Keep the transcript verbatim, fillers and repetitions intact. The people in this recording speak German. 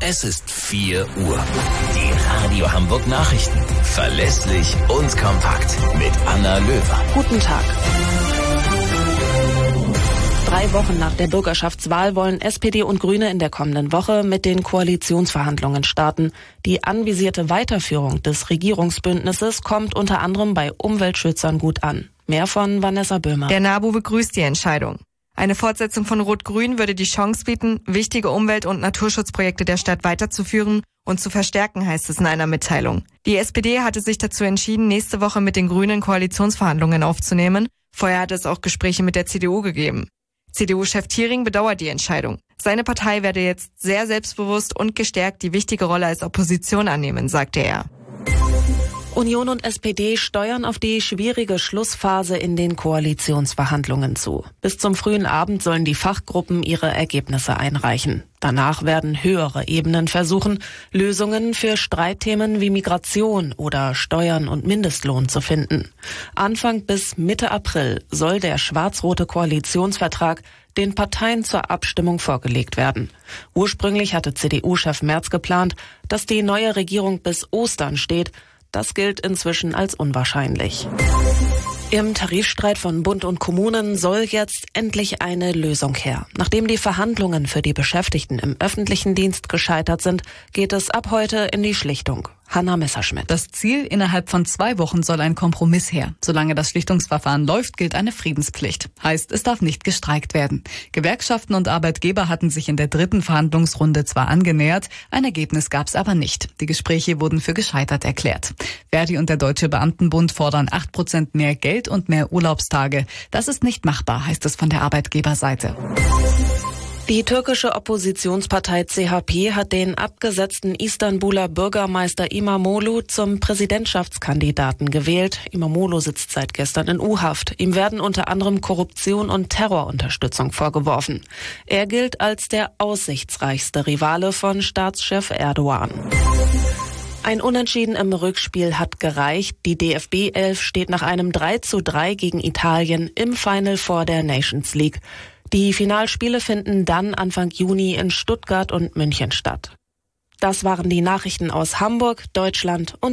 Es ist vier Uhr. Die Radio Hamburg Nachrichten. Verlässlich und kompakt mit Anna Löwer. Guten Tag. Drei Wochen nach der Bürgerschaftswahl wollen S P D und Grüne in der kommenden Woche mit den Koalitionsverhandlungen starten. Die anvisierte Weiterführung des Regierungsbündnisses kommt unter anderem bei Umweltschützern gut an. Mehr von Vanessa Böhmer. Der NABU begrüßt die Entscheidung. Eine Fortsetzung von Rot-Grün würde die Chance bieten, wichtige Umwelt- und Naturschutzprojekte der Stadt weiterzuführen und zu verstärken, heißt es in einer Mitteilung. Die S P D hatte sich dazu entschieden, nächste Woche mit den Grünen Koalitionsverhandlungen aufzunehmen. Vorher hatte es auch Gespräche mit der C D U gegeben. C D U-Chef Thiering bedauert die Entscheidung. Seine Partei werde jetzt sehr selbstbewusst und gestärkt die wichtige Rolle als Opposition annehmen, sagte er. Union und S P D steuern auf die schwierige Schlussphase in den Koalitionsverhandlungen zu. Bis zum frühen Abend sollen die Fachgruppen ihre Ergebnisse einreichen. Danach werden höhere Ebenen versuchen, Lösungen für Streitthemen wie Migration oder Steuern und Mindestlohn zu finden. Anfang bis Mitte April soll der schwarz-rote Koalitionsvertrag den Parteien zur Abstimmung vorgelegt werden. Ursprünglich hatte C D U-Chef Merz geplant, dass die neue Regierung bis Ostern steht. Das gilt inzwischen als unwahrscheinlich. Im Tarifstreit von Bund und Kommunen soll jetzt endlich eine Lösung her. Nachdem die Verhandlungen für die Beschäftigten im öffentlichen Dienst gescheitert sind, geht es ab heute in die Schlichtung. Hanna Messerschmidt. Das Ziel, innerhalb von zwei Wochen soll ein Kompromiss her. Solange das Schlichtungsverfahren läuft, gilt eine Friedenspflicht. Heißt, es darf nicht gestreikt werden. Gewerkschaften und Arbeitgeber hatten sich in der dritten Verhandlungsrunde zwar angenähert, ein Ergebnis gab es aber nicht. Die Gespräche wurden für gescheitert erklärt. Verdi und der Deutsche Beamtenbund fordern acht Prozent mehr Geld und mehr Urlaubstage. Das ist nicht machbar, heißt es von der Arbeitgeberseite. Die türkische Oppositionspartei C H P hat den abgesetzten Istanbuler Bürgermeister İmamoğlu zum Präsidentschaftskandidaten gewählt. İmamoğlu sitzt seit gestern in U-Haft. Ihm werden unter anderem Korruption und Terrorunterstützung vorgeworfen. Er gilt als der aussichtsreichste Rivale von Staatschef Erdogan. Ein Unentschieden im Rückspiel hat gereicht. Die D F B elf steht nach einem drei zu drei gegen Italien im Final Four der Nations League. Die Finalspiele finden dann Anfang Juni in Stuttgart und München statt. Das waren die Nachrichten aus Hamburg, Deutschland und